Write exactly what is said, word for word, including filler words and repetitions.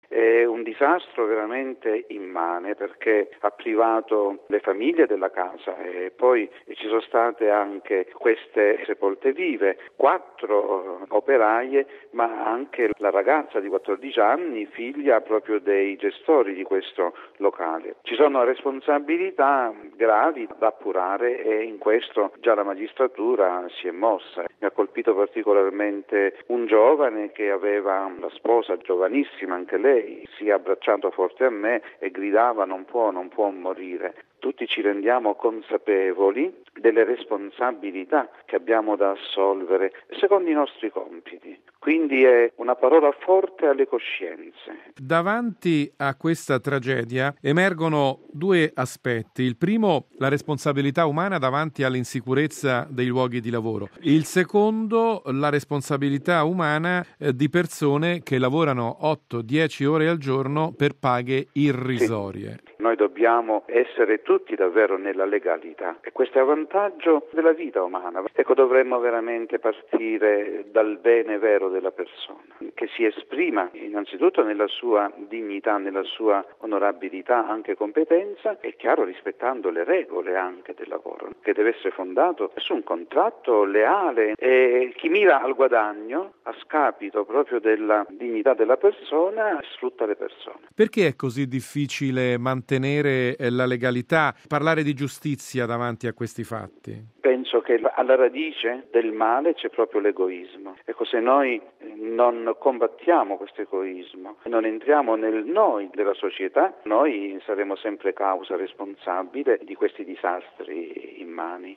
È un disastro veramente immane perché ha privato le famiglie della casa e poi ci sono state anche queste sepolte vive, quattro operaie, ma anche la ragazza di quattordici anni, figlia proprio dei gestori di questo locale. Ci sono responsabilità gravi da appurare e in questo già la magistratura si è mossa. Mi ha colpito particolarmente un giovane che aveva la sposa giovanissima, anche lei, si è abbracciato forte a me e gridava non può, non può morire. Tutti ci rendiamo consapevoli delle responsabilità che abbiamo da assolvere secondo i nostri compiti. Quindi è una parola forte alle coscienze. Davanti a questa tragedia emergono due aspetti. Il primo, la responsabilità umana davanti all'insicurezza dei luoghi di lavoro. Il secondo, la responsabilità umana eh, di persone che lavorano otto dieci ore al giorno per paghe irrisorie. Sì. Noi dobbiamo essere tutti davvero nella legalità e questo è a vantaggio della vita umana. Ecco, dovremmo veramente partire dal bene vero della persona, che si esprima innanzitutto nella sua dignità, nella sua onorabilità, anche competenza, e chiaro rispettando le regole anche del lavoro, che deve essere fondato su un contratto leale e chi mira al guadagno a scapito proprio della dignità della persona sfrutta le persone. Perché è così difficile mantenere la legalità, parlare di giustizia davanti a questi fatti? Penso che alla radice del male c'è proprio l'egoismo. Ecco, se noi non combattiamo questo egoismo, non entriamo nel noi della società, noi saremo sempre causa responsabile di questi disastri immani.